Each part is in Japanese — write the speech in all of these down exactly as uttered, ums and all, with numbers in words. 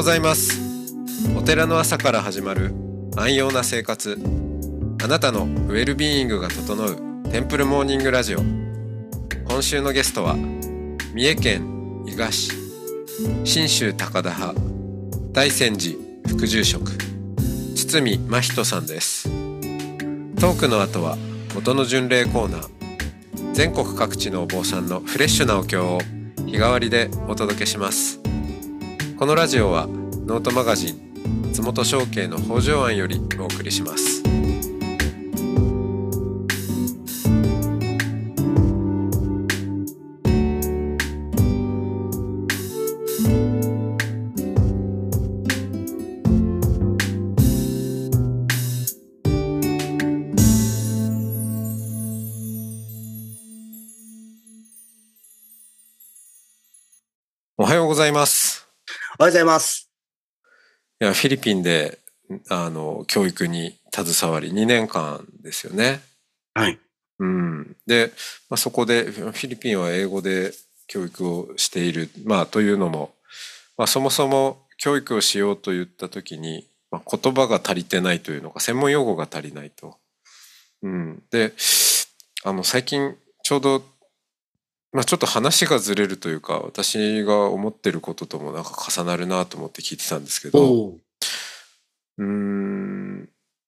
ございます。お寺の朝から始まる安養な生活、あなたのウェルビーイングが整うテンプルモーニングラジオ。今週のゲストは三重県伊賀市信州高田派大泉寺副住職堤真人さんです。トークの後は音の巡礼コーナー。全国各地のお坊さんのフレッシュなお経を日替わりでお届けします。このラジオはノートマガジン松本商家の北条庵よりお送りします。おはようございます。 おはようございます。 いやフィリピンであの教育に携わりにねんかんですよね。 はい。 うん、で、まあ、そこでフィリピンは英語で教育をしている、まあ、というのも、まあ、そもそも教育をしようと言った時に、まあ、言葉が足りてないというのか専門用語が足りないと。うん、であの最近ちょうどまあ、ちょっと話がずれるというか私が思ってることともなんか重なるなと思って聞いてたんですけど、うーん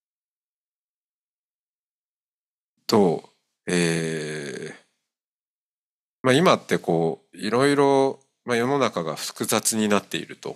と、えーまあ、今ってこういろいろ、まあ、世の中が複雑になっていると。 うん。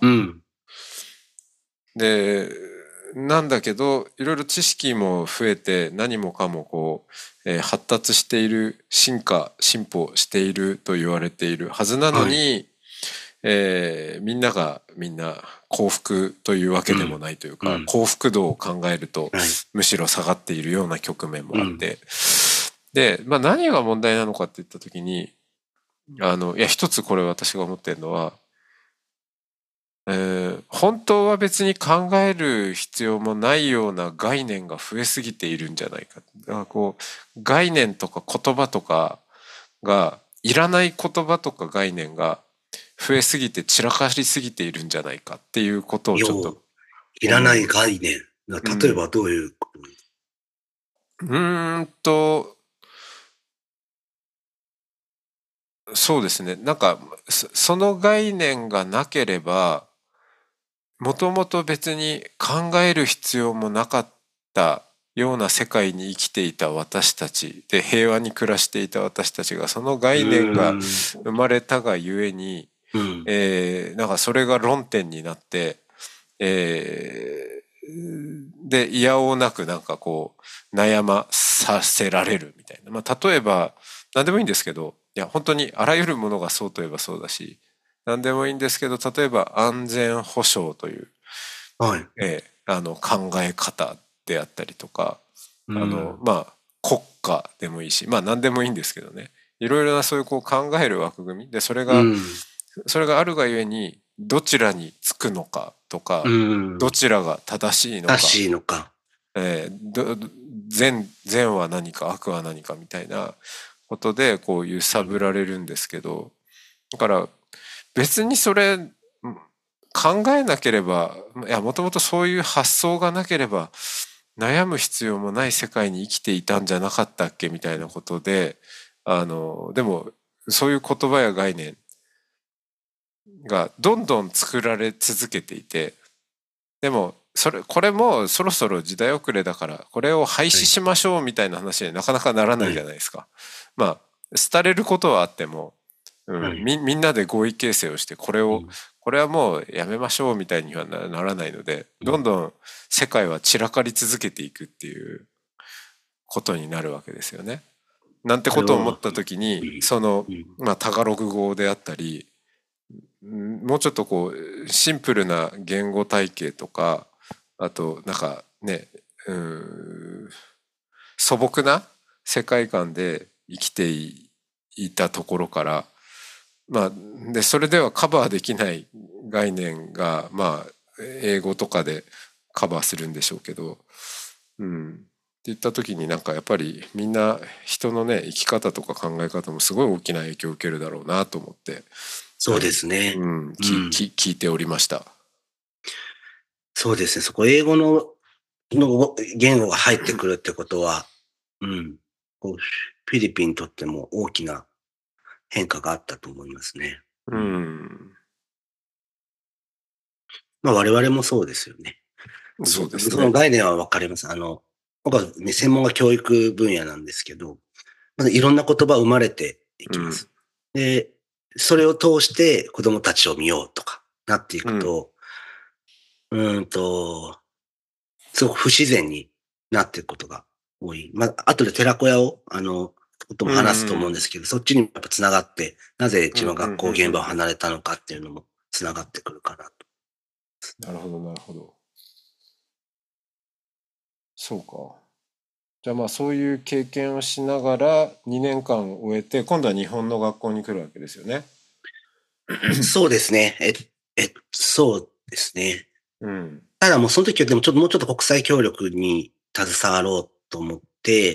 でなんだけどいろいろ知識も増えて何もかもこう、えー発達している進化進歩していると言われているはずなのに、はいえーみんながみんな幸福というわけでもないというか、うん、幸福度を考えると、はい、むしろ下がっているような局面もあって、うん、で、まあ、何が問題なのかって言った時にあのいや一つこれ私が思ってるのはえー、本当は別に考える必要もないような概念が増えすぎているんじゃないか。だからこう概念とか言葉とかがいらない言葉とか概念が増えすぎて散らかりすぎているんじゃないかっていうことをちょっといらない概念。例えばどういうこと、 うん、うーんとそうですね。なんかその概念がなければもともと別に考える必要もなかったような世界に生きていた私たちで平和に暮らしていた私たちがその概念が生まれたがゆえに、えー、なんかそれが論点になって、えー、でいやおうなくなんかこう悩まさせられるみたいな、まあ、例えば何でもいいんですけどいや本当にあらゆるものがそうといえばそうだし何でもいいんですけど例えば安全保障という、 はいえー、あの考え方であったりとか、うん、あのまあ国家でもいいしまあ何でもいいんですけどねいろいろなそういうこう考える枠組みでそれが、うん、それがあるがゆえにどちらにつくのかとか、うん、どちらが正しいのか、 正しいのか、 えー、善善は何か悪は何かみたいなことでこう揺さぶられるんですけど、だから別にそれ考えなければいやもともとそういう発想がなければ悩む必要もない世界に生きていたんじゃなかったっけみたいなことであのでもそういう言葉や概念がどんどん作られ続けていてでもそれこれもそろそろ時代遅れだからこれを廃止しましょうみたいな話になかなかならないじゃないですか。はい、まあ廃れることはあってもうんはい、み, みんなで合意形成をしてこれを、うん、これはもうやめましょうみたいには な, ならないのでどんどん世界は散らかり続けていくっていうことになるわけですよね。なんてことを思った時にその、まあ、タガログ語であったりもうちょっとこうシンプルな言語体系とかあとなんかねうん素朴な世界観で生きていたところからまあ、でそれではカバーできない概念がまあ英語とかでカバーするんでしょうけど、うん、っていった時になんかやっぱりみんな人のね生き方とか考え方もすごい大きな影響を受けるだろうなと思ってそうですね、 うん、き、き聞いておりました。 そうですね。そこ、英語の、の言語が入ってくるってことは、うん。こうフィリピンにとっても大きな変化があったと思いますね。 うん。 まあ我々もそうですよね。 そうですね。 その概念はわかります。あの、僕は、ね、専門が教育分野なんですけど、まずいろんな言葉生まれていきます。うん、で、それを通して子供たちを見ようとかなっていくと、うん、うんと、すごく不自然になっていくことが多い。まあ、後で寺子屋を、あの、ことも話すと思うんですけど、うん、そっちにやっぱ繋がって、なぜ自分が学校現場を離れたのかっていうのも繋がってくるかなと。 なるほど、なるほど。そうか。じゃあまあそういう経験をしながらにねんかん終えて、今度は日本の学校に来るわけですよね。 そうですね。え、え、そうですね。 うん。 ただもうその時はでもちょっともうちょっと国際協力に携わろうと思って、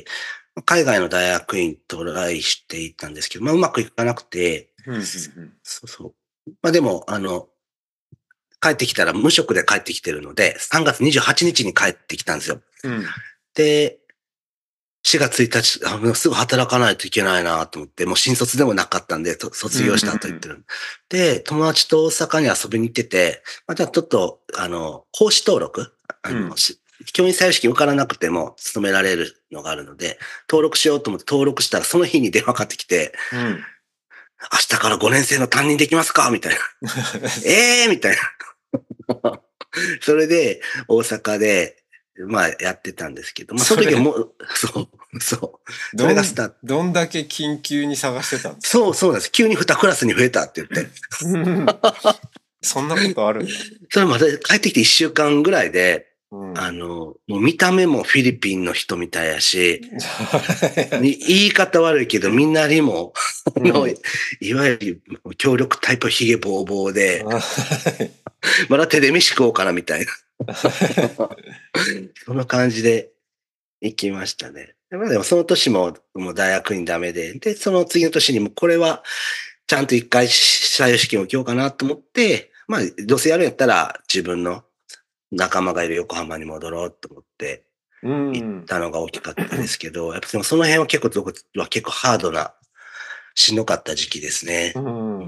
海外の大学院トライしていったんですけど、まあうまくいかなくて、 うんうんうん、 そうそう。まあでも、あの、帰ってきたら無職で帰ってきてるので、さんがつにじゅうはちにちに帰ってきたんですよ。 うん、 で、しがついたち、あのすぐ働かないといけないなと思って、もう新卒でもなかったんで、卒業したと言ってる。うんうんうん、で、友達と大阪に遊びに行ってて、またちょっと、あの、講師登録あの、うん、教員採用試験受からなくても勤められるのがあるので、登録しようと思って登録したら、その日に電話かかってきて、うん、明日からごねん生の担任できますかみたいな。ええみたいな。それで、大阪で、まあ、やってたんですけど、まあ、その時はもう、そう、そう。それがスタート。 どんだけ緊急に探してたんですか？ そう、そうなんです。急ににクラスに増えたって言って。 そんなことあるんだ。 それまで帰ってきていっしゅうかんぐらいで、うん、あの、もう見た目もフィリピンの人みたいやし、言い方悪いけど、みんなにも、うん、いわゆる協力タイプヒゲボーボーで、まだ手で飯食おうかなみたいな。そんな感じで行きましたね。でもその年ももう大学にダメで、で、その次の年にもこれはちゃんと一回採用試験を受けようかなと思って、まあ、どうせやるんやったら自分の仲間がいる横浜に戻ろうと思って行ったのが大きかったですけど、やっぱその辺は結構、僕は結構ハードな、しんどかった時期ですね。うんうん、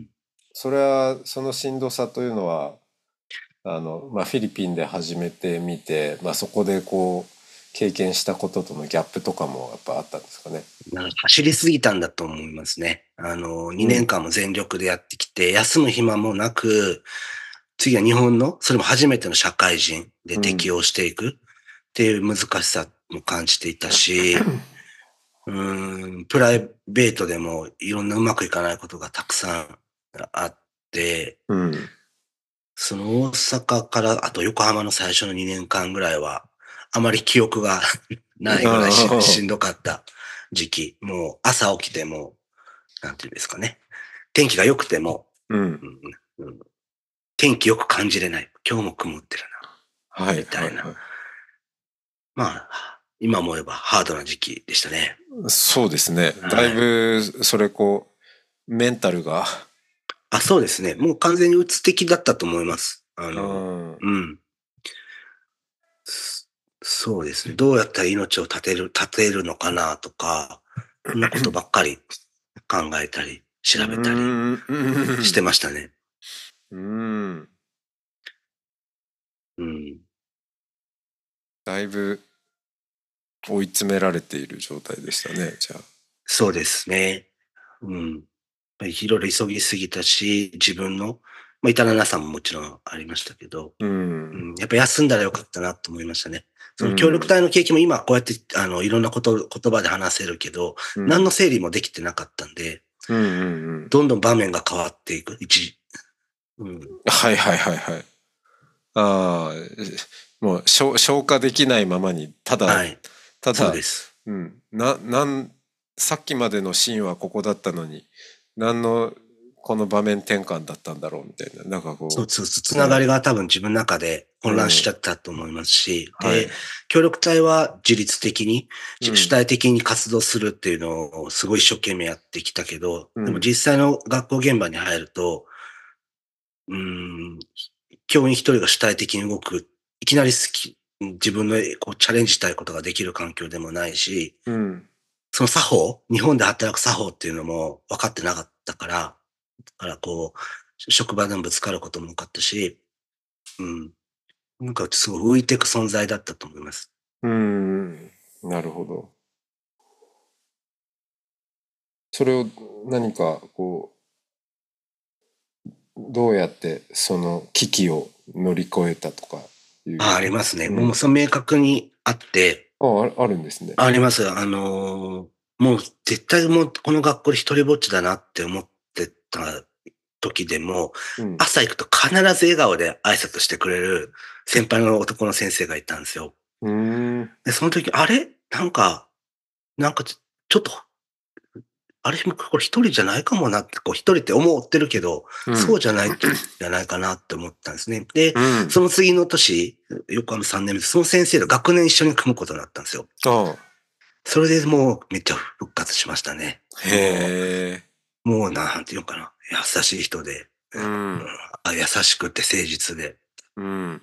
それは、そのしんどさというのは、あの、まあ、フィリピンで始めてみて、まあ、そこでこう、経験したこととのギャップとかもやっぱあったんですかね。 なんか走りすぎたんだと思いますね。あの、にねんかんも全力でやってきて、うん、休む暇もなく、次は日本の、それも初めての社会人で適応していくっていう難しさも感じていたし、うーん、プライベートでもいろんなうまくいかないことがたくさんあって、うん、その大阪からあと横浜の最初のにねんかんぐらいは、あまり記憶がないぐらい し, しんどかった時期。もう朝起きても、なんていうんですかね。天気が良くても、うんうんうん、天気よく感じれない。今日も曇ってるな。はい。みたいな。はいはい、まあ、今思えばハードな時期でしたね。 そうですね。だいぶ、それこう、メンタルが。 あ、そうですね。もう完全に鬱的だったと思います。あの、うん。うん、そうですね。どうやったら命を絶てる、絶てるのかなとか、そんなことばっかり考えたり、調べたりしてましたね。うん。 うん。だいぶ追い詰められている状態でしたね、じゃあ。 そうですね。うん。いろいろ急ぎすぎたし、自分の、まあ、至らなさももちろんありましたけど、うん、うん、やっぱ休んだらよかったなと思いましたね。その協力隊の経験も今こうやってあのいろんなこと言葉で話せるけど、うん、何の整理もできてなかったんで、うんうんうん、どんどん場面が変わっていく。一、 うん、はいはいはいはい。ああ、もう消消化できないままにただ、はい、ただそうです。 うん、ななんさっきまでのシーンはここだったのに何のこの場面転換だったんだろうみたいな、なんかこう。 そうそう、つながりが多分自分の中で混乱しちゃったと思いますし、うん、で、はい、協力隊は自律的に、うん、主体的に活動するっていうのをすごい一生懸命やってきたけど、うん、でも実際の学校現場に入ると、うーん、教員一人が主体的に動くっきなり好き、自分のこうチャレンジしたいことができる環境でもないし、 うん。 その作法、日本で働く作法っていうのも分かってなかったから、だからこう、職場でもぶつかることも多かったし、うん。なんかすごい浮いていく存在だったと思います。 うん。なるほど。それを何かこう、どうやってその危機を乗り越えたとかいう。 あ、ありますね。 うん、 もうその明確にあって、 あ、あるんですね。 あります。あのーもう絶対もうこの学校で一人ぼっちだなって思ってた時でも、 うん、 朝行くと必ず笑顔で挨拶してくれる先輩の男の先生がいたんですよ。 うーん。 で、その時、あれなんか、なんかちょちょっと、あれこれ一人じゃないかもなって、こう一人って思ってるけど、 うん、 そうじゃないんじゃないかなって思ったんですね。で、 うん。 その次の年、横浜さんねんめで、その先生と学年一緒に組むことになったんですよ。 ああ。 それでもうめっちゃ復活しましたね。もへえ。 う、もうなんていうのかな。優しい人で、 ううん、 ん、 あ優しくて誠実で。 うん、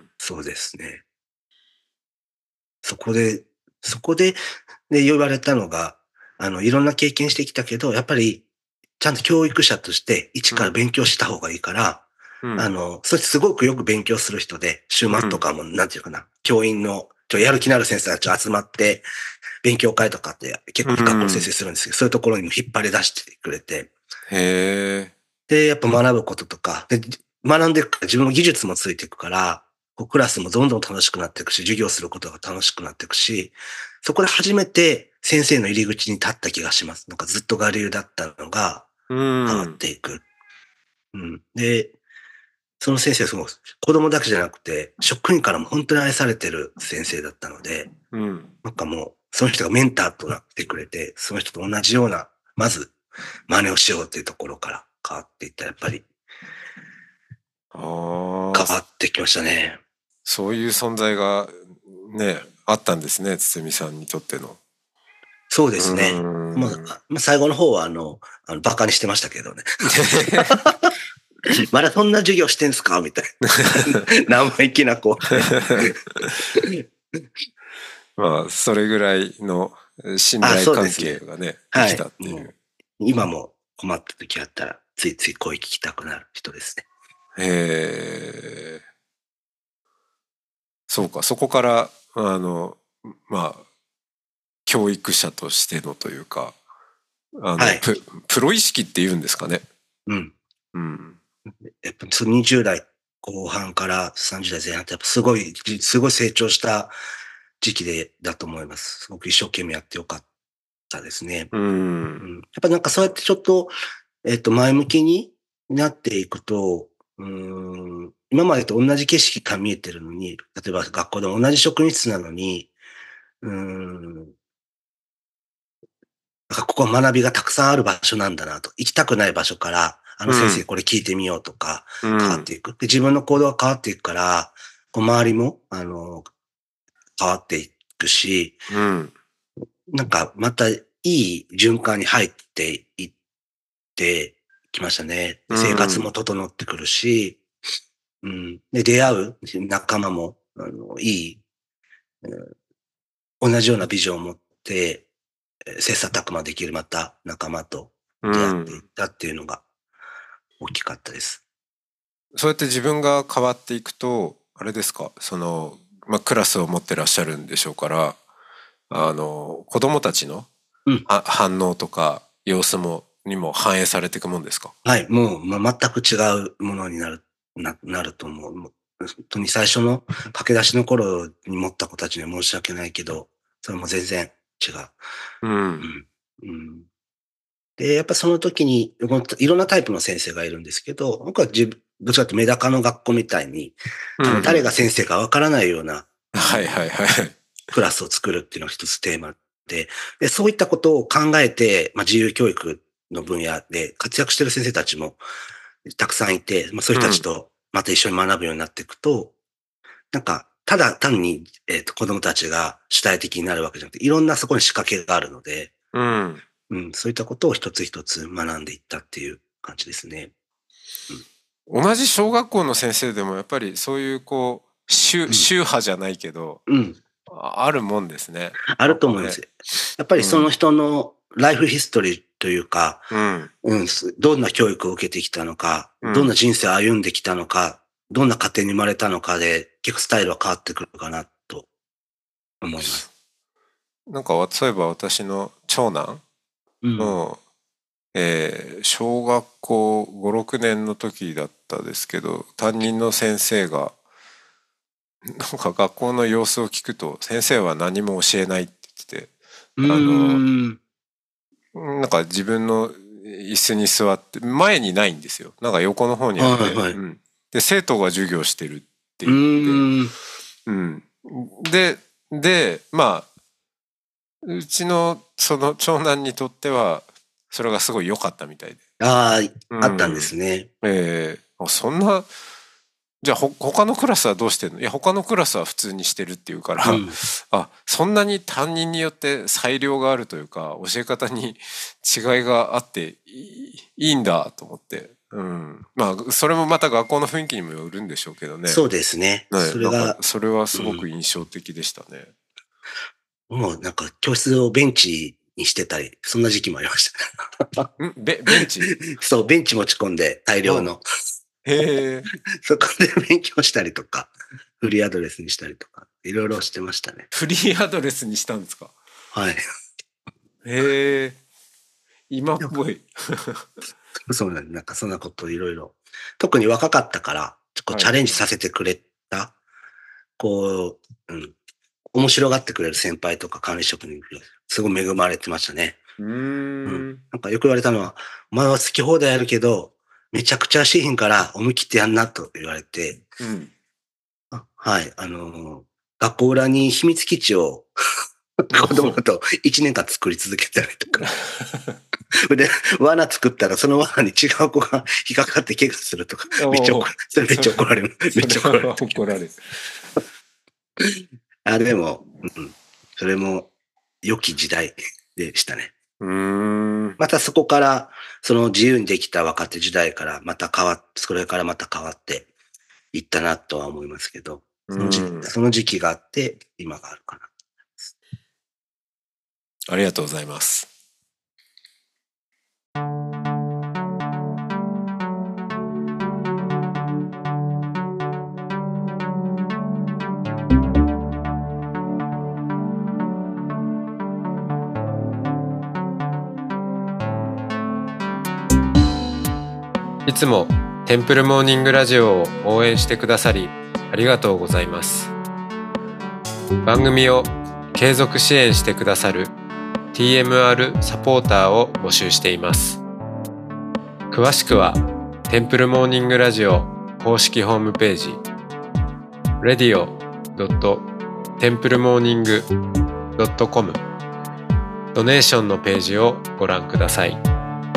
そうですね。そこで、そこで、で、言われたのが、あの、いろんな経験してきたけど、やっぱり、ちゃんと教育者として一から勉強した方がいいから、 うん、 あの、そしてすごくよく勉強する人で、週末とかも、なんていうかな、教員の、ちょ、やる気のある先生たち集まって、勉強会とかって結う構学校の先ん。 生するんですけど、そういうところにも引っ張り出してくれて、 へえ。 で、やっぱ学ぶこととか、で、学んでいくから自分の技術もついていくから、こうクラスもどんどん楽しくなっていくし、授業することが楽しくなっていくし、そこで初めて先生の入り口に立った気がします。なんかずっと我流だったのがう変わっん、 ていく。うん。で、その先生はその子供だけじゃなくて、職員からも本当に愛されてる先生だったので、 うん。 なんかもう、その人がメンターとなってくれて、その人と同じような、まず真似をしようっていうところから変わっていった。やっぱりああ、 変わってきましたね。 そういう存在がね、あったんですね、堤さんにとっての。 そうでうすね。まーん。 あ、まあ、最後の方は、あの、あの、馬鹿にしてましたけどね。まだそんな授業してんすかみたいな。生意気な子。 まあ、それぐらいの信あ、 頼関そうですね。 係がね、できはい。 たっていう。 もう、今も困った時あったら、ついつい声聞きたくなる人ですね。 へえ。そうか、そこから、あの、まあ、教育者としてのというか、あの、 はい。 プ、プロ意識っていうんですかね。 うん。 うん。 やっぱそのにじゅう代後半からさんじゅう代前半ってやっぱすごい、すごい成長した時期で、だと思います。すごく一生懸命やってよかったですね。 うん。 うん。やっぱなんかそうやってちょっと、えっと、前向きになっていくと、うーん、今までと同じ景色が見えてるのに、例えば学校でも同じ職員室なのに、うーん、なんかここは学びがたくさんある場所なんだなと。行きたくない場所から、あの先生うん。 これ聞いてみようとか、 うん。 変わっていく。で、自分の行動が変わっていくから、こう周りも、あの、変わっていくし、 うん。 なんかまたいい循環に入っていってきましたね。で、 う生活もん。 整ってくるし、うん。で、出会う仲間も、あの、いい、同じようなビジョンを持って、え切磋琢磨できるまた仲間とう出会っていっん。 たっていうのが大きかったです。 そうやって自分が変わっていくと、あれですか、その、まあ、クラスを持ってらっしゃるんでしょうから、あの、子供たちのうん。 は反応とか様子も、にも反映されていくもんですか？ はい。もう、まあ、全く違うものになる、な、なると思う。もう本当に最初の駆け出しの頃に持った子たちには申し訳ないけど、それも全然違う。 うん。 うん。うん。で、やっぱその時に、いろんなタイプの先生がいるんですけど、僕は自分、どちらかというとメダカの学校みたいに、あの、 うんうん。 誰が先生かわからないような、あはいはの、 いはい。 クラスを作るっていうのが一つテーマで、で、そういったことを考えて、まあ、自由教育の分野で活躍している先生たちもたくさんいて、まあ、そういう人たちうん。 とまた一緒に学ぶようになっていくと、なんか、ただ単に、えっと、子供たちが主体的になるわけじゃなくて、いろんなそこに仕掛けがあるので、 うん。 うん、そういったことを一つ一つ学んでいったっていう感じですね。うん。 同じ小学校の先生でもやっぱりそういうこう宗、宗派じゃないけど、 うん。 あるもんですね。 あると思います。やっぱりその人のライフヒストリーというか、 うん。 うん、どんな教育を受けてきたのか、 うんどんな人生を歩んできたのか、どんな家庭に生まれたのかで、結構スタイルは変わってくるかなと思います。 なんか、そういえば私の長男の、うんえー、小学校ご、ろくねんの時だったですけど、担任の先生が、なんか学校の様子を聞くと、先生は何も教えないって言ってて、あの、なんか自分の椅子に座って、前にないんですよ。なんか横の方にあって、 はいはい、 うん。で、生徒が授業してるって言って、 うん。で、で、まあ、うちのその長男にとっては、それがすごい良かったみたいで。 ああ、うん、あったんですね。 ええー、そんな、じゃあほ他のクラスはどうしてんの？いや他のクラスは普通にしてるっていうから、うん、あそんなに担任によって裁量があるというか教え方に違いがあっていいんだと思って、うん、まあそれもまた学校の雰囲気にもよるんでしょうけどね。 そうですね。 ねそれがなんかそれはすごく印象的でしたね。 うん、もうなんか教室をベンチにしてたりそんな時期もありました。 んベベンチそうベンチ持ち込んで大量の。 へえ。 そこで勉強したりとか、フリーアドレスにしたりとか、いろいろしてましたね。 フリーアドレスにしたんですか？ はい。 へえ。今っぽい。 そうなんなんかそんなこといろいろ。特に若かったから、こうチャレンジさせてくれた、はい、こう、うん。面白がってくれる先輩とか管理職にすごい恵まれてましたね。 うーん、 うん。なんかよく言われたのは、お前は好き放題やるけど、めちゃくちゃしひんから思い切ってやんなと言われて、うん、あはい、あのー、学校裏に秘密基地を子供といちねんかん作り続けたりとか。で、罠作ったらその罠に違う子が引っかかって怪我するとか、めっちゃ怒られる。それめっちゃ怒られる。めっちゃ怒られる。 怒られる。 あ、でも、うん、それも良き時代でしたね。 うーんまたそこから、その自由にできた若手時代からまた変わって、それからまた変わっていったなとは思いますけど、その時その時期があって、今があるかな。 ありがとうございます。いつもテンプルモーニングラジオを応援してくださりありがとうございます。番組を継続支援してくださる ティーエムアール サポーターを募集しています。詳しくはテンプルモーニングラジオ公式ホームページ レディオ ドット テンプルモーニング ドット コム ドネーションのページをご覧ください。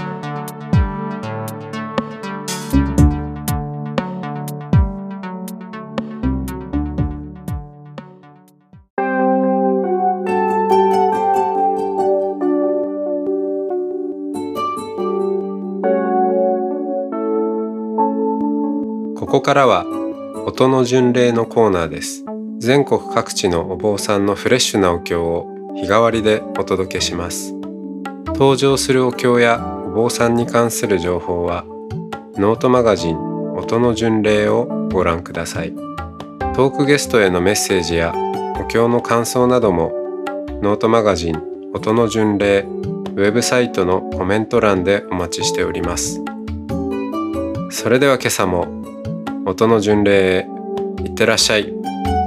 ここからは音の巡礼のコーナーです。全国各地のお坊さんのフレッシュなお経を日替わりでお届けします。登場するお経やお坊さんに関する情報はノートマガジン音の巡礼をご覧ください。トークゲストへのメッセージやお経の感想などもノートマガジン音の巡礼ウェブサイトのコメント欄でお待ちしております。それでは今朝も音の巡礼へいってらっしゃい。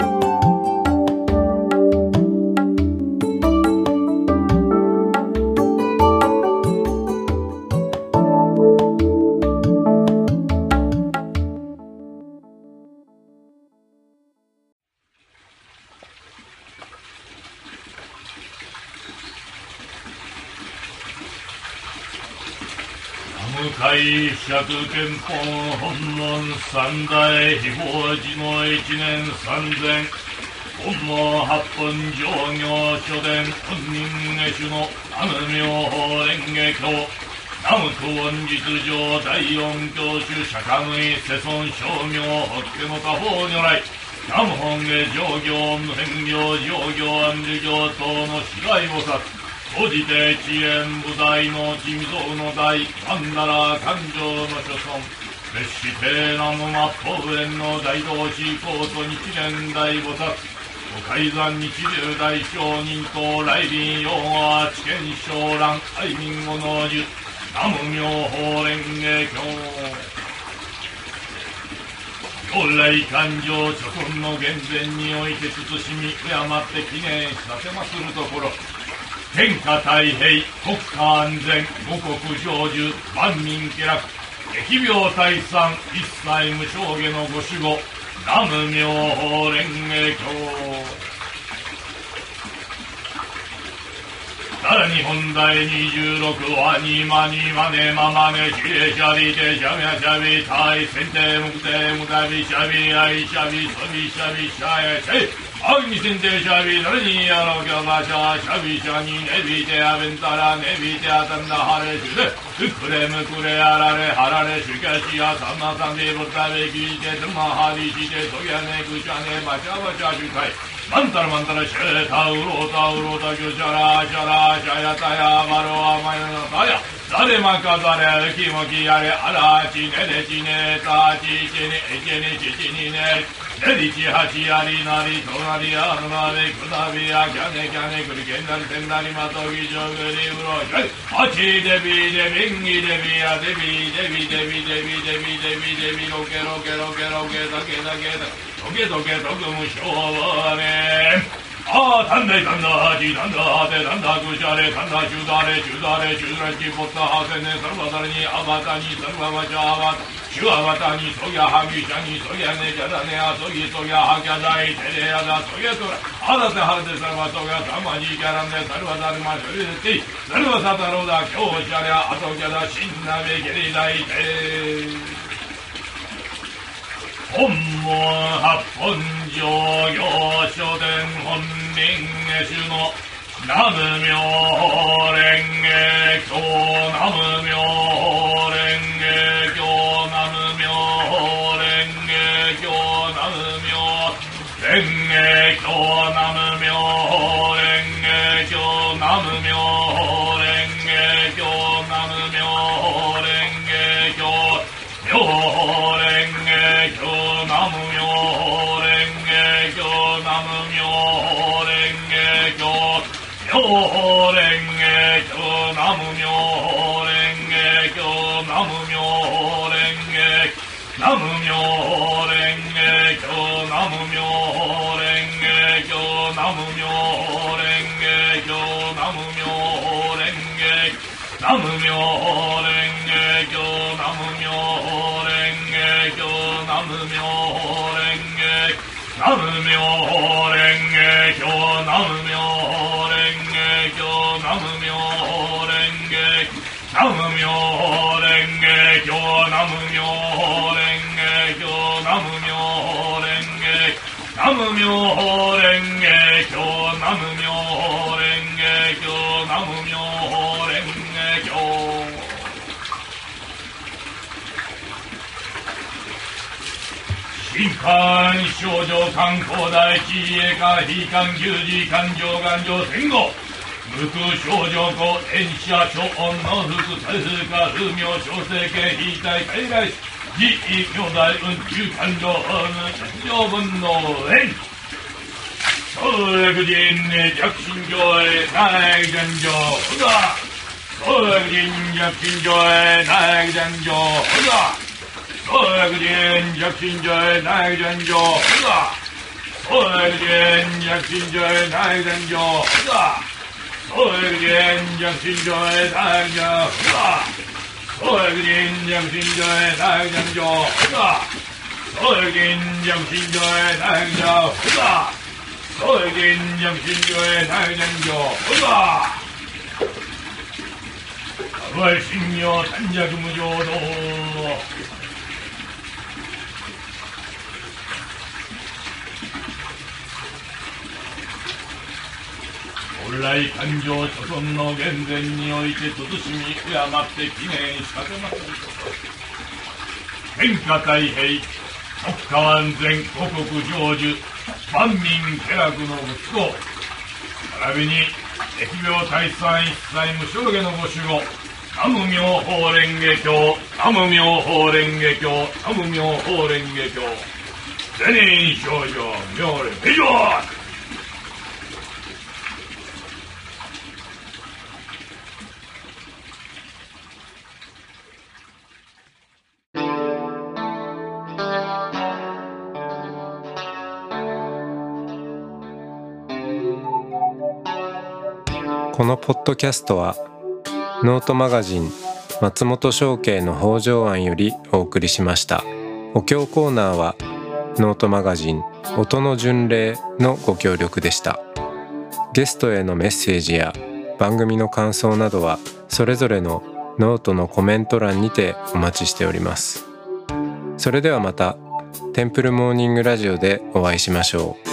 海釈憲法本門三大秘宝寺の一年三千本門八本上行書伝本人下手の南無妙法蓮華経南無東恩実上第四教主釈迦無異世尊称名法華の他方如来南無本下上行無変行上行安住行等の支配菩薩総じて遅延部大の地味蔵の大曼荼羅勘定の諸尊別して南無末法蓮の大道士高祖日蓮大菩薩お海山日流大聖人と来臨用は知見昇蘭愛民語の樹南無妙法蓮華経如来勘定諸尊の厳前において慎み敬って記念させまするところ天下太平国家安全五国成就万民家楽疫病退散一切無償下のご守護南無妙法蓮華経さらに本題にじゅうろくはにまにまねままねしれしゃびてしゃみゃしゃびたいせんてむくてむたびしゃびあいしゃびそびしゃびしゃえしゃいあいにせんてしゃびなれにやろきょばしゃしゃびしゃにねびてあべんたらねびてあたんだはれしゅでうくれむくれあられはられしゅかしやさんまさんでぶたべきいてつまはりしてとやねぐしゃねばしゃばしゃしゅかいマンタラマンタラシェタウロタウロタキョシャラシャラシャヤタヤマロアマヤナタヤザレマカザレウキモキヤレアラチネレチネタチチネエチネチチニネネリチハチヤリナリトナリアヌナレクナビアキャネキャネクリケンダリテンダリマトギジョグリブロシャイハチデビデビンギデビアデビデビデビデビデビデビデビロケロケロケロケタケタケタトゲトゲトグムショワネああ、タンダイタンダハジタンダハテタンダクシャレタンダシュダレシュダレシュダレチポッタハセネサルバダレにアバタにサルババシャアバタシュアバタにソギャハギシャにソギャネキャダネアソギソギャハキャダイテレアダソギャトラアダテハルテサルバソギャタマジキャラネサルバダルマシュリティサルバサタロダキョウシャレアトキャダシンナベゲリダイテ本門八本上行書伝本人下主の南無妙法蓮華経南無妙法蓮華経南無妙法蓮華経南無妙蓮華経南無妙法蓮華経南無妙法蓮華経南無妙法蓮華経妙法蓮華経ナム妙法蓮華経ナム妙法蓮華経妙法蓮華経ナム妙法蓮華経ナム妙法蓮華ナム妙法蓮華経ナム妙法蓮華経ナム妙法蓮華経ナム妙法蓮華ナム妙法蓮華経ナム妙法蓮華経ナム妙法蓮華ナム妙法蓮華経ナム妙法蓮華経ナム妙法蓮華ナム妙法蓮華経ナム妙法蓮華経ナム妙法蓮華ナム妙法蓮華経ナム妙法蓮華経ナム妙法蓮華経新刊少女観光大地へか非官牛事勘定願上戦後無空少女子演者超音の福台風か風明小生系非大海外自意兄弟運中勘定運上分の縁総略人弱心上へ内願上ほだ総略人弱心上へ内願上ほだ総略人弱心上へ内願上ほだ総略人弱心上へ内願上ほだ総略人弱心上へ内願ほだ総略人弱心上へ内願上ほだ総略人弱心上へ内願ほだ総略人弱心上へ内願上ほだ我神妙短尺無常道本来勘定諸尊の厳前において慎み敬って記念させますると天下太平国家安全五国成就万民家楽の仏号並びに疫病退散一切無償下のご守護南無妙法蓮華経南無妙法蓮華経南無妙法蓮華経善人少女妙蓮平常このポッドキャストはノートマガジン松本商家の北条庵よりお送りしました。お経コーナーはノートマガジン音の巡礼のご協力でした。ゲストへのメッセージや番組の感想などはそれぞれのノートのコメント欄にてお待ちしております。それではまたテンプルモーニングラジオでお会いしましょう。